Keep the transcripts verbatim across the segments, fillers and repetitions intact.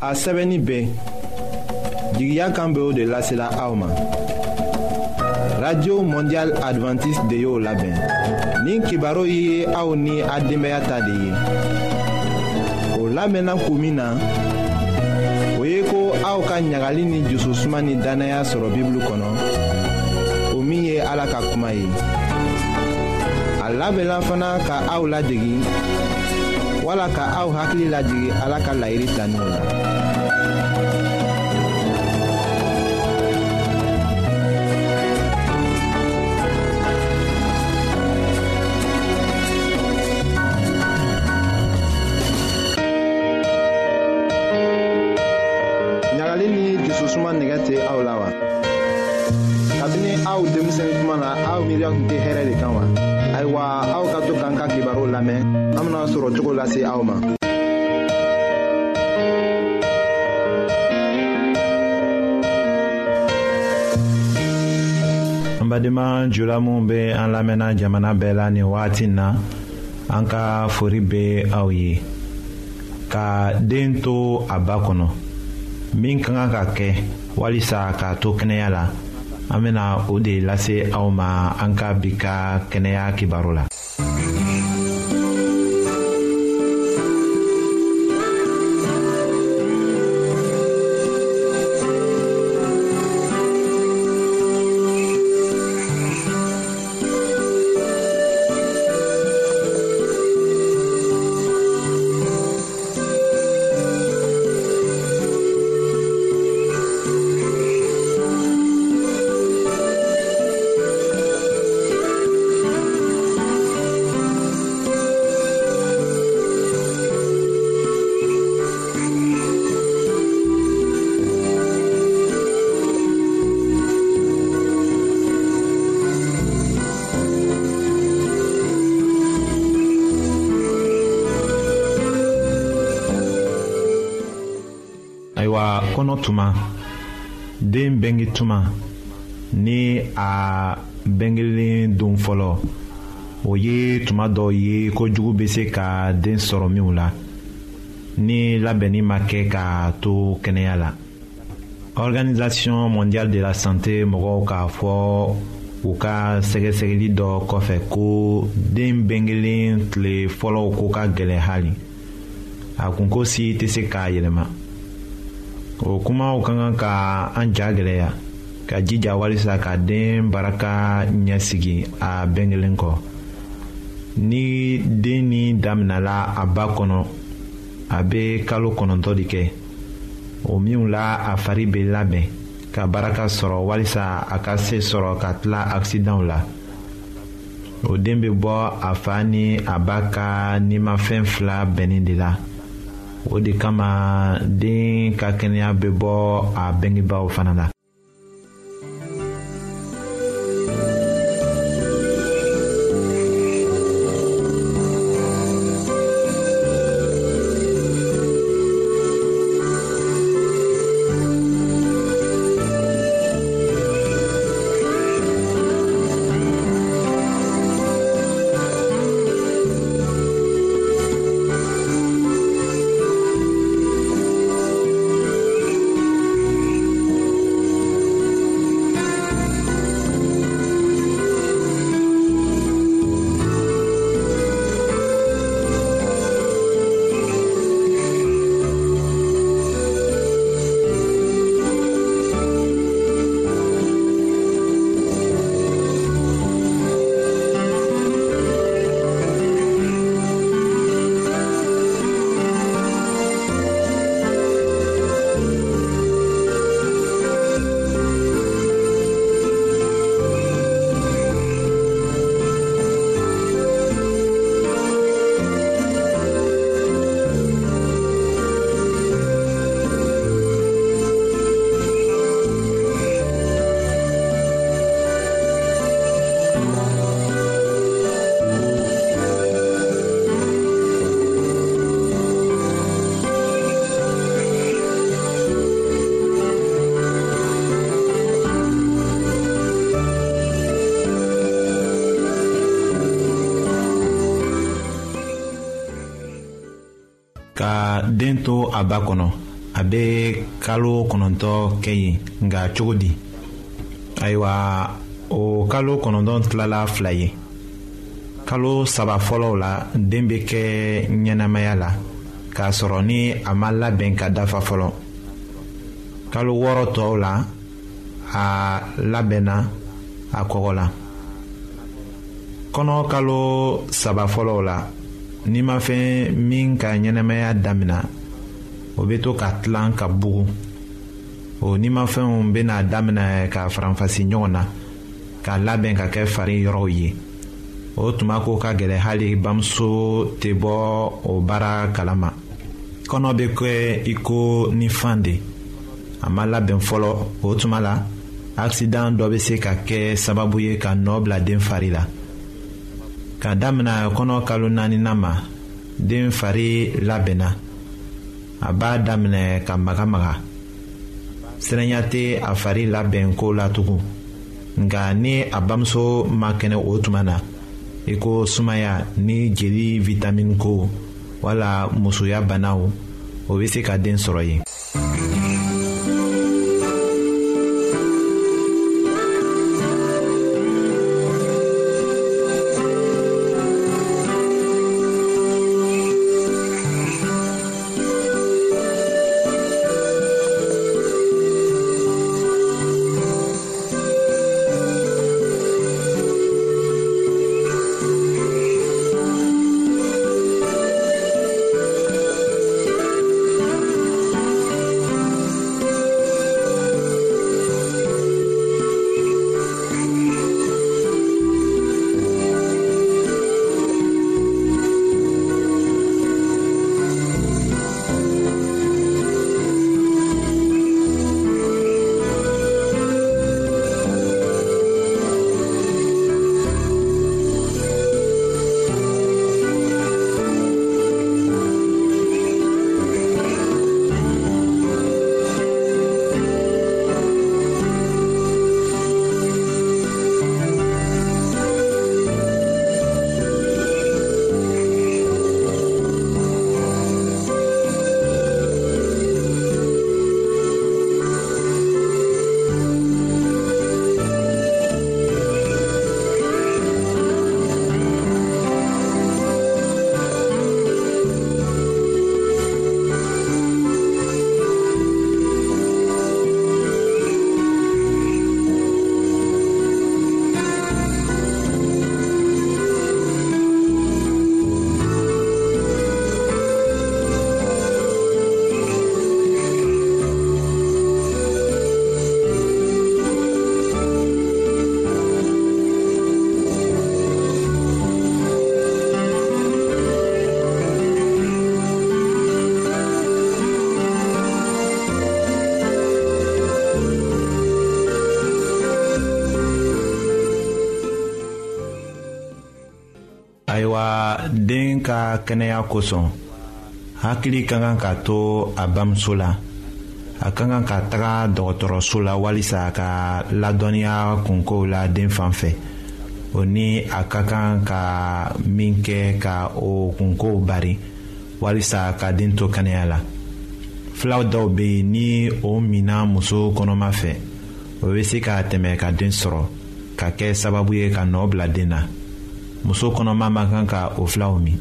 a sɛbɛnni bɛɛ jigiya kan bɛ o de lasela aw ma. Radio Mondial Adventiste de y'o labɛn. Nin kibaru ye aw ni a denbaya ta de ye. O labɛnna kun min na, o ye ko aw ka ɲagali ni jususuma ni danaya sɔrɔ Bibulu kɔnɔ, o min ye Ala ka kuma ye. A labɛnna fana ka aw ladegi, wala ka aw hakili lajigi Ala ka laɲini taninw la. ɲagali ni jususuma nɛgɛ tɛ aw la wa? Kabini aw denmisɛn kuma na aw miiriya tun tɛ hɛrɛ de kan wa? Ayiwa, aw ka to k'an ka kibaru lamɛn, an bena sɔrɔ cogo lase aw ma. An badenma jula minnu bɛ an lamɛnna jamana bɛɛ la nin wagati na, an ka fori bɛ aw ye. Ka den to a ba kɔnɔ, min ka kan ka kɛ walisa k'a to kɛnɛya la, an bena o de lase aw ma an ka bi ka kɛnɛya kibaru la. Ayiwa, kɔnɔ tuma, den bengi tuma, ni a bengelen don fɔlɔ, o ye tuma dɔ ye kojugu bɛ se ka den sɔrɔ minw la, ni labɛnni ma kɛ k'a to kɛnɛya la. Organisation mondiale de la santé mɔgɔw k'a fɔ u ka sɛgɛsɛgɛli dɔ kɔfɛ ko den bengelen tile fɔlɔw ko ka gɛlɛn hali, a kunko si tɛ se k'a yɛlɛma. O kumaw ka kan ka an ja gɛlɛya, ka jija walisa ka den baraka ɲɛsigi a bɛnkelen kɔ. Ni den ni daminala a ba kɔnɔ, a bɛ kalo kɔnɔntɔn de kɛ. O minw la a fari bɛ labɛn ka baraka sɔrɔ walisa a ka se sɔrɔ ka tila akisidanw la. O den bɛ bɔ a fa ni a ba ka nimafɛn fila bɛnnin de la. O de kama den ka kɛnɛya bɛ bɔ a bengebaaw fana la. ka den to a ba kɔnɔ a bɛ kalo kɔnɔntɔn kɛ yen nka cogo di? ayiwa o kalo kɔnɔntɔn tilala fila ye. kalo saba fɔlɔw la den bɛ kɛ ɲɛnamaya la k'a sɔrɔ ni a ma labɛn ka dafa fɔlɔ. kalo wɔɔrɔ tɔw la a labɛnna a kɔgɔla. kɔnɔ kalo saba fɔlɔw la n'i ma fɛn min ka ɲɛnamaya damina o bɛ to ka tilan ka bugu. o n'i ma fɛnw bɛna daminɛ ka faranfasi ɲɔgɔn na k'a labɛn ka kɛ fari yɔrɔw ye. o tuma ko ka gɛlɛn hali bamuso tɛ bɔ o baara kalama. kɔnɔ bɛ kɛ i ko ni fan de. a ma labɛn fɔlɔ. o tuma la accident dɔ bɛ se ka kɛ sababu ye ka nɔ bila den fari la. ka daminɛ kɔnɔ kalo naaninan ma den fari labɛnna. a b'a daminɛ ka magamaga. siranya tɛ a fari labɛn ko la tugun. nka ni a bamuso ma kɛnɛ o tuma na i ko sumaya ni jeli vitamine ko wala musoya banaw o bɛ se ka den sɔrɔ yen. ayiwa den ka kɛnɛya kosɔn hakili ka kan ka to a bamuso la. a ka kan ka taga dɔgɔtɔrɔso la walisa ka ladɔnniya kunkow la den fan fɛ. o ni a ka kan ka min kɛ ka o kunkow bari walisa ka den to kɛnɛya la. filaw dɔw bɛ yen ni o mina muso kɔnɔma fɛ o bɛ se ka tɛmɛ ka den sɔrɔ ka kɛ sababu ye ka nɔ bila den na. muso kɔnɔma ma kan ka o filaw min.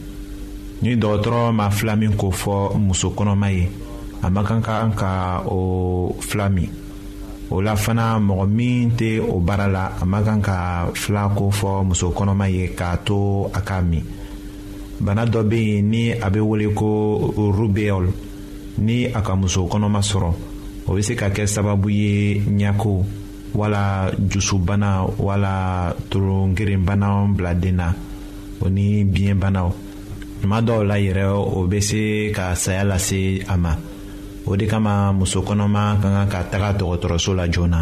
ni dɔgɔtɔrɔ ma fila min ko fɔ muso kɔnɔma ye a ma kan ka o fila min. o la fana mɔgɔ min tɛ o baara la a ma kan ka fila ko fɔ muso kɔnɔma ye k'a to a k'a min. bana dɔ bɛ yen ni a bɛ wele ko rubéole. ni a ka muso kɔnɔma sɔrɔ o bɛ se ka kɛ sababu ye ɲako wala jusubana wala torogerenbanaw bila den na o ni biyɛnbanaw. tuma dɔw la yɛrɛ o bɛ se ka saya lase a ma. o de kama muso kɔnɔma ka kan ka taga dɔgɔtɔrɔso la joona.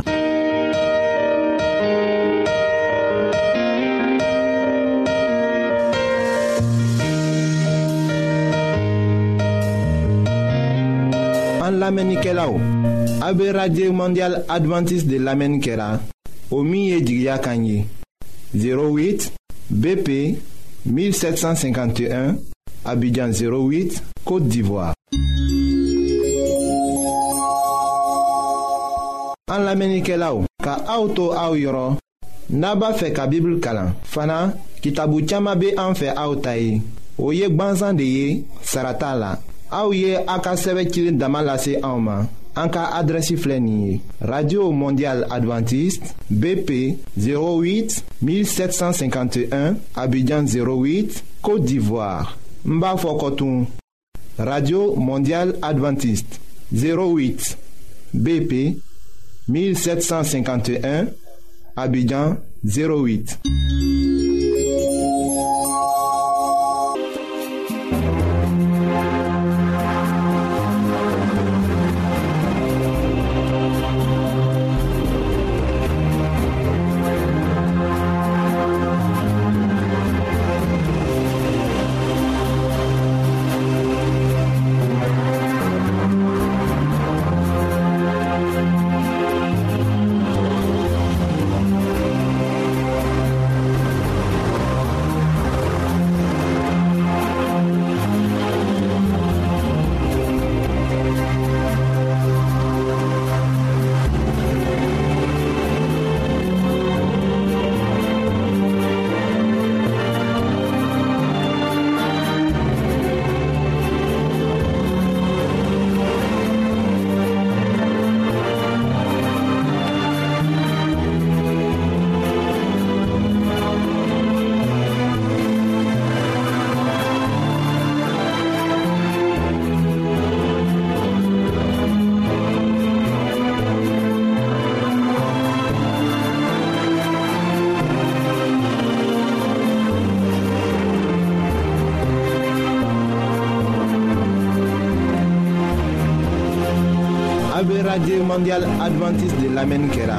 an lamɛnnikɛlaw a bɛ radio mondial adventiste de lamɛnni kɛra o min ye jigiya kan ye zéro huit B P mille sept cent cinquante et un Abidjan zéro huit Côte d'Ivoire. An lamenikelaw, ka auto au yoro, naba fe ka Bible kalan. Fana, kitabu chama be an fe au tayi. O ye gbanzan de ye, sarata la. Au ye aka seve kilin damalase auma. Anka adresi fleni. Radio Mondial Adventiste, B P zéro huit mille sept cent cinquante et un, Abidjan zéro huit, Côte d'Ivoire. Mba Fokotoun. Radio Mondial Adventiste, zéro huit, B P mille sept cent cinquante et un, Abidjan zéro huit. Radio Mondial Adventiste de l'Amenikela.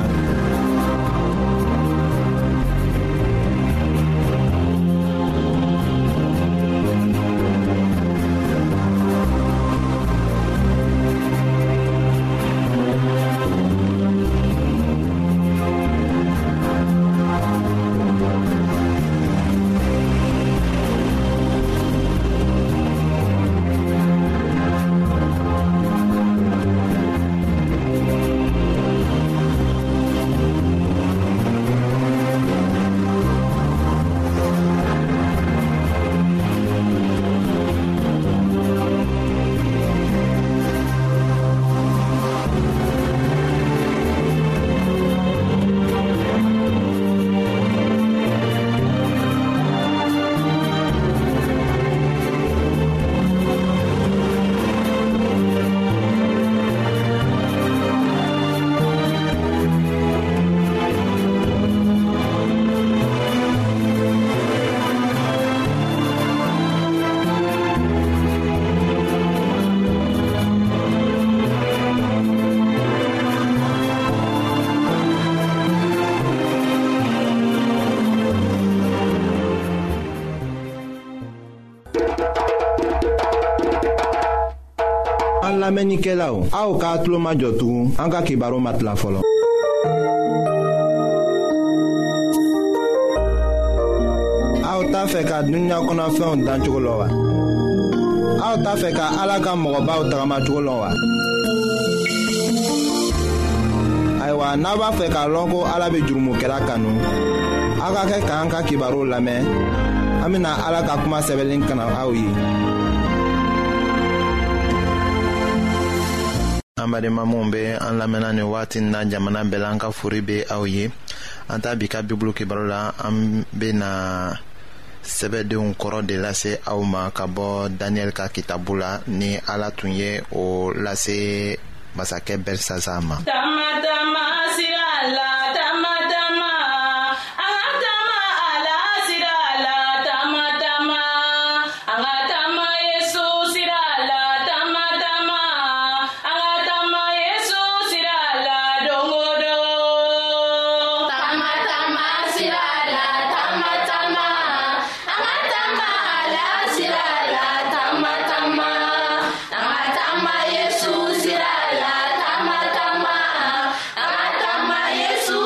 An lamenikelaw, aw ka tulo majɔ tugun an ka kibaru matila fɔlɔ. Aw t'a fɛ ka dunuya kɔnɔfɛnw dan cogo lɔ wa? Aw t'a fɛ ka Ala ka mɔgɔbaw tagama cogo lɔ wa? Ayiwa, n'a b'a fɛ k'a lɔn ko Ala bɛ jurumokɛla kanu, aw ka kɛ k'an ka kibaru lamɛn. An bɛna Ala ka kuma sɛbɛnlen kana aw ye. An badenma minnu bɛ an lamɛnna nin waati in na jamana bɛɛ la, an ka fori bɛ aw ye. An ta bi ka Bibulu kibaru la, an bɛna sɛbɛdenw kɔrɔ de lase aw ma ka bɔ Daniyɛli ka kitabu la, ni Ala tun ye o lase masakɛ Bɛlisazari ma. Tama tama sira la, tama tama, an ka tama Ala sira la, tama tama, an ka tama Yesu sira la, tama tama, an ka tama Yesu sira la don o don. Tama tama sira la, tama tama, an ka tama Ala sira la, tama tama, an ka tama Yesu sira la, tama tama, an ka tama Yesu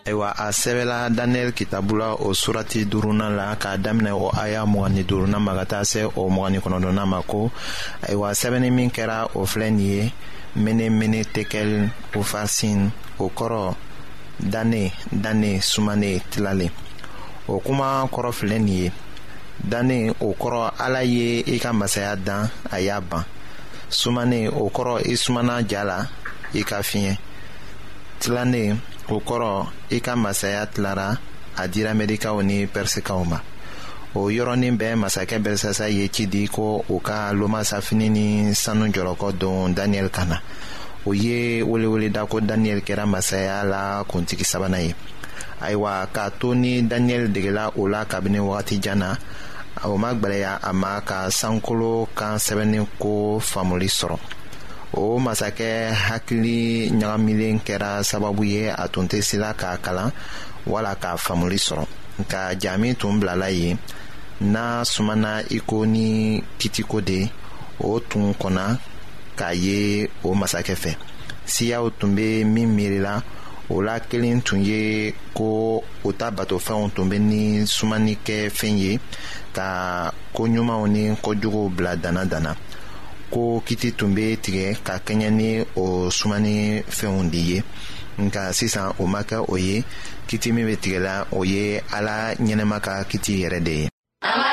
ayiwa a sɛbɛla daniyɛli kitabu la o surati duurunan la k'a daminɛ o aya mugani duurunan ma ka taa se o mugani kɔnɔntɔnnan ma ko ayiwa sɛbɛnni min kɛra o filɛ nin ye mene mene tekel ufarsin o kɔrɔ danne danne sumane tilale. o kuma kɔrɔ filɛ nin ye danne o kɔrɔ ala ye i ka masaya dan a y'a ban. sumane o kɔrɔ i sumana ja la i ka fiɲɛ. tilane o kɔrɔ i ka masaya tilara a dira mɛdikaw ni pɛrisikaw ma. o yɔrɔnin bɛɛ masakɛ bɛlisasa ye ci di ko u ka lomasafini ni sanu jɔlɔkɔ don daniyɛli kan na. o ye weleweleda ko daniyɛli kɛra masaya la kuntigi sabanan ye. ayiwa k'a to ni daniyɛli degela o la kabini wagati jan na o ma gwɛlɛya a ma ka sankolo kan sɛbɛnni ko faamuli sɔrɔ. o masakɛ hakili ɲagamilen kɛra sababu ye a tun tɛ sila k'a kalan wala k'a faamuli sɔrɔ. nka jaa tun bilala yen n'a sumana iko ni kitiko de o tun kɔnna k'a ye o masakɛ fɛ. siyaw tun bɛ min miirila o la kelen tun ye ko o ta batofɛnw tun bɛ ni sumani kɛ fɛn ye ka koɲumanw ni kojuguw bila dana dana. ko kiti tun bɛ tigɛ ka kɛɲɛ ni o sumani fɛnw de ye. nka sisan o ma kɛ o ye. kiti min bɛ tigɛla o ye ala ɲɛnɛma ka kiti yɛrɛ de ye.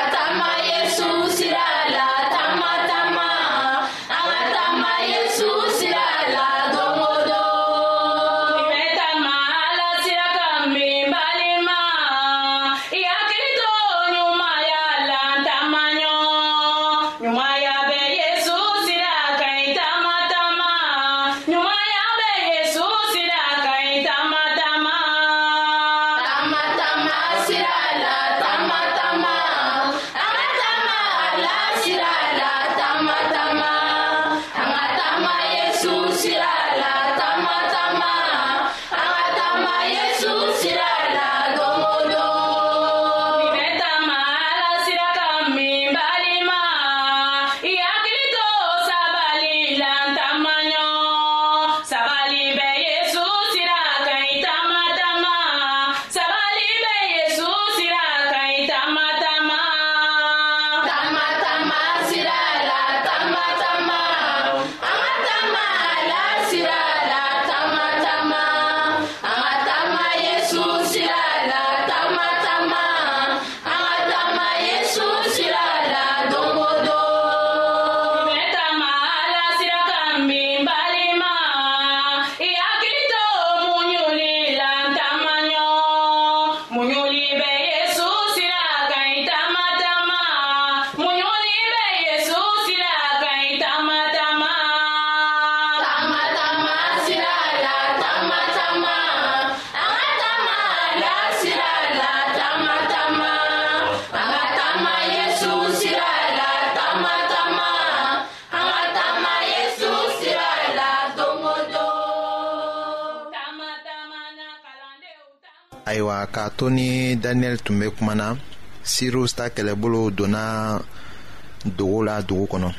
ayiwa k'a to ni daniyɛli tun bɛ kuma na sirus ta kɛlɛbolo donna dogo la dugu kɔnɔ.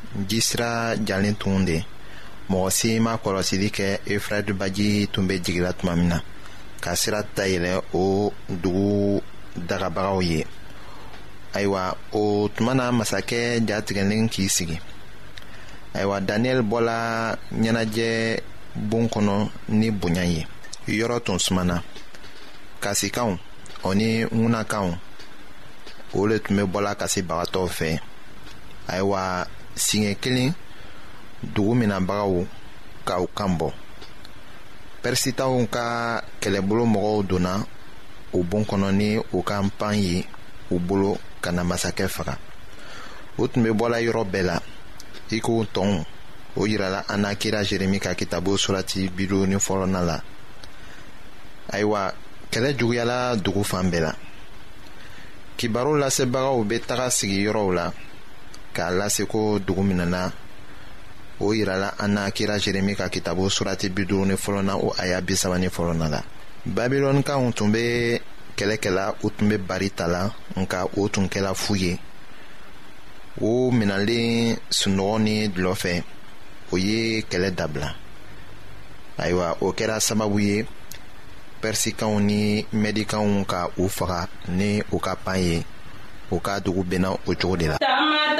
jisira jalen tun de mɔgɔ si ma kɔlɔsili kɛ efirati baji tun bɛ jigila tuma min na ka sira dayɛlɛ o dugu dagabagaw ye. ayiwa o tuma na masakɛ jatigɛlen k'i sigi. ayiwa daniyɛli bɔla ɲɛnajɛ bon kɔnɔ ni bonya ye. yɔrɔ tun sumana. kasikanw o ni ŋunakanw o le tun bɛ bɔla kasibagatɔw fɛ. ayiwa siɲɛ kelen dugu minɛbagaw k'u kan bɔ. pɛrisitaw ka kɛlɛbolo mɔgɔw donna o bon kɔnɔ ni u ka pan ye u bolo ka na masakɛ faga. o tun bɛ bɔla yɔrɔ bɛɛ la i ko tɔnw o yirala an na kira jeremi ka kitabu surati bi duuru ni fɔlɔnan la. ayiwa kɛlɛ juguyala dugu fan bɛɛ la. kibaru lasebagaw bɛ taga sigi yɔrɔw la k'a lase ko dugu minɛna. o yirala an na kira jeremi ka kitabu surati bi duuru ni fɔlɔnan o aya bi saba ni fɔlɔnan la. babilɔnikaw tun bɛ kɛlɛ kɛla u tun bɛ bari ta la nka o tun kɛla fu ye. o minɛlen sunɔgɔ ni dulɔ fɛ o ye kɛlɛ dabila. ayiwa o kɛra sababu ye Persikanw ni Medikanw ka u faga ni u ka pan ye u ka dugu benna o cogo de la.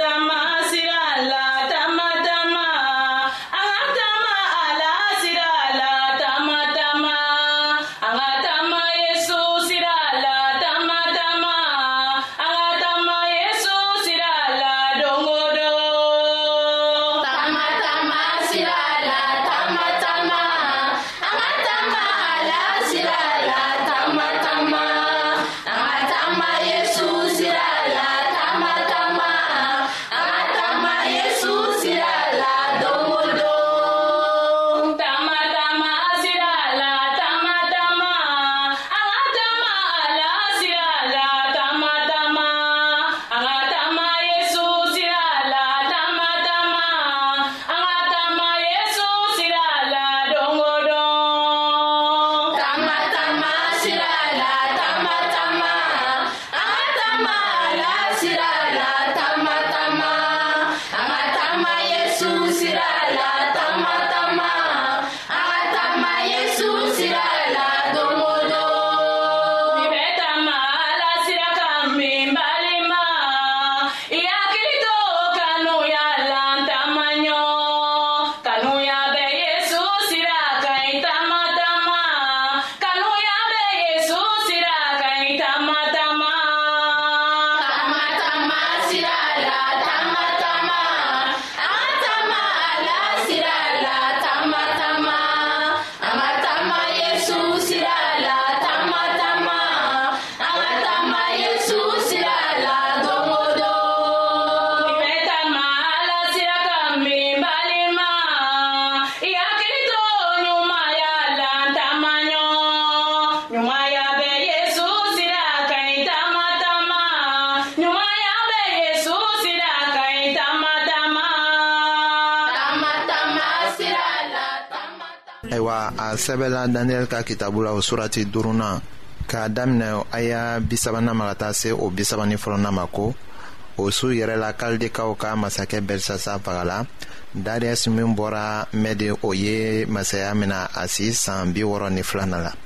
Ayiwa a sɛbɛla Daniyɛli ka kitabu la o surati duurunan k'a daminɛ aya bisabanan ma ka taa se o bisabani fɔlɔnan ma ko o su yɛrɛ la Kaldekaw ka masakɛ Bɛlisasa fagala. Dariyɛsi min bɔra Mɛdi o ye masaya mina a si san bi wɔɔrɔ ni filanan la.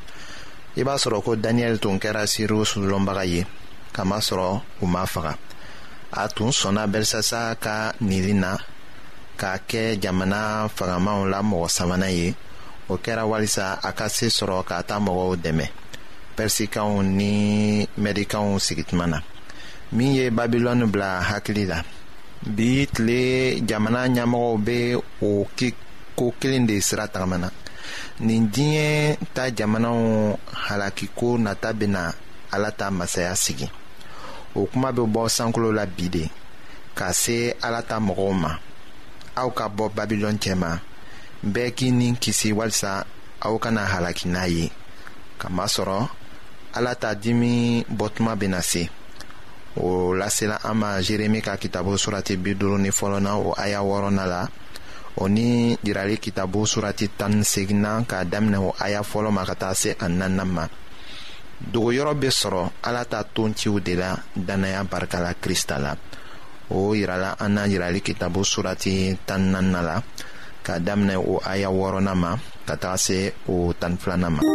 I b'a sɔrɔ ko Daniyɛli tun kɛra Sirius sudɔnbaga ye kamasɔrɔ u ma faga. A tun sɔnna Bɛlisasa ka nili na k'a kɛ jamana fagamaw la mɔgɔ sabanan ye. O kɛra walisa a ka se sɔrɔ ka taa mɔgɔw dɛmɛ Persikanw ni Medikanw sigituma na min ye Babilɔni bila hakili la. Bi tile jamana ɲɛmɔgɔw bɛ o ko kelen de sira tagamana. Nin diɲɛ ta jamanaw halakiko nata bɛna Ala ta masaya sigi. O kuma bɛ bɔ sankolo la bi de ka se Ala ta mɔgɔw ma. Aw ka bɔ Babilɔni cɛma. Bɛɛ k'i ni kisi walisa aw kana halaki n'a ye. Kamasɔrɔ Ala ta dimi bɔtuma bɛna se. O lasela an ma Jeremi ka kitabu surati bi duuru ni fɔlɔnan o aya wɔɔrɔnan la. O ni yirali kitabu surati tan ni seginnan k'a daminɛ o aya fɔlɔ ma ka taa se a naaninan ma. Dogoyɔrɔ bɛ sɔrɔ Ala ta tonciw de la dannaya barika la Krista la. O yirala an na yirali kitabu surati tan ni naaninan la k'a daminɛ o aya wɔɔrɔnan ma ka taga se o tan ni filanan ma.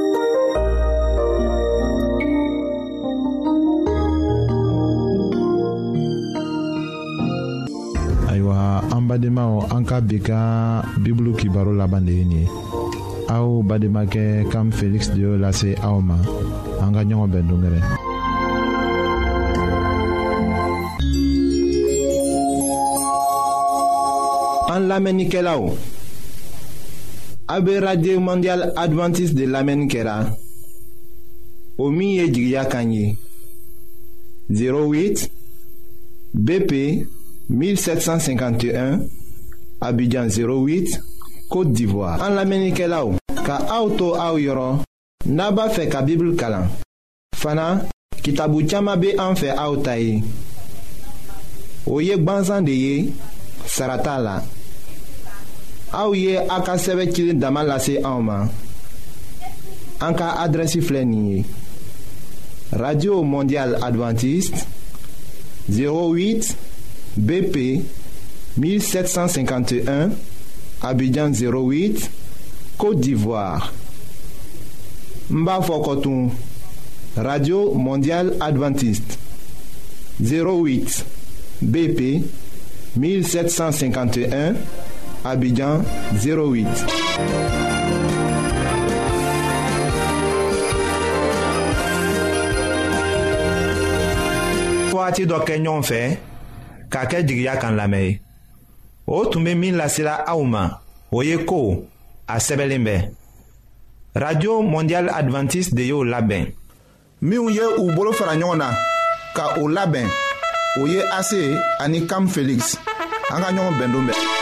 Ayiwa an badenmaw an ka bi ka bibulu kibaro laban de ye nin ye. Aw bademakɛ Kam Felix de y'o lase aw ma. An ka ɲɔgɔn bɛn dongɛrɛ. An lamɛnnikɛlaw, a bɛ Radio Mondial Adventiste de lamɛnni kɛra o min ye jigiya kan ye zéro huit B P mille sept cent cinquante et un Abidjan zéro huit Côte d'Ivoire. An lamɛnnikɛlaw, ka aw to aw yɔrɔ n'a b'a fɛ ka Bible kalan. Fana kitabu caman bɛ an fɛ aw ta ye. O ye gwanzan de ye, sara t'a la. Aw ye a ka sɛbɛn cilen dama lase anw ma. An ka adrɛsi filɛ nin ye: Radio Mondial Adventiste zéro huit B P mille sept cent cinquante et un Abidjan zéro huit Côte d'Ivoire. n b'a fɔ kɔtun radio mondial adventiste zéro huit B P mille sept cent cinquante et un Abidjan zéro huit. Waati dɔ kɛ ɲɔgɔn fɛ k'a kɛ jigiya kan lamɛn o tun bɛ min lasela aw ma o ye ko a sɛbɛnlen bɛ radio mondial adventiste de y'o labɛn. minnu ye u bolo fara ɲɔgɔn na ka o labɛn o ye A C ani Cam Felix an ka ɲɔgɔn bɛn don bɛɛ.